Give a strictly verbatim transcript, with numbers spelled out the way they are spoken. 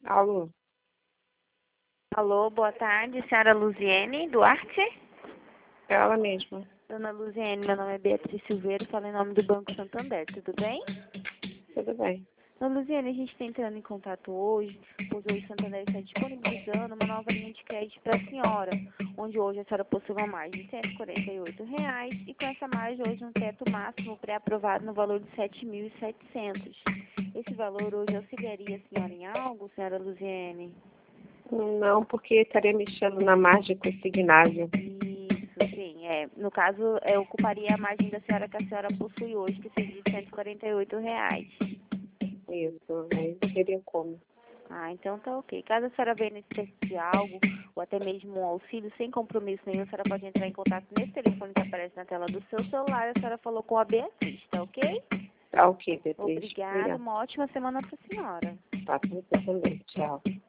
Alô? Alô, boa tarde, senhora Luziene Duarte? Ela mesma. Dona Luziene, meu nome é Beatriz Silveira, falo em nome do Banco Santander, tudo bem? Tudo bem. Dona Luziene, a gente está entrando em contato hoje, porque hoje o Santander está disponibilizando uma nova linha de crédito para a senhora, onde hoje a senhora possui uma margem de cento e quarenta e oito reais e com essa margem hoje um teto máximo pré-aprovado no valor de sete mil e setecentos. Esse valor hoje auxiliaria a senhora em algo, senhora Luziene? Não, porque estaria mexendo na margem consignável. Isso, sim. É, no caso, é, ocuparia a margem da senhora que a senhora possui hoje, que seria de cento e quarenta e oito reais. Isso, aí não teria como. Ah, então tá ok. Caso a senhora venha necessitar de algo, ou até mesmo um auxílio, sem compromisso nenhum, a senhora pode entrar em contato nesse telefone que aparece na tela do seu celular. A senhora falou com a Beatriz, tá ok? Tá ok, Beatriz. Obrigada. Obrigada. Uma ótima semana para a senhora. Tá, pra você também. Tchau.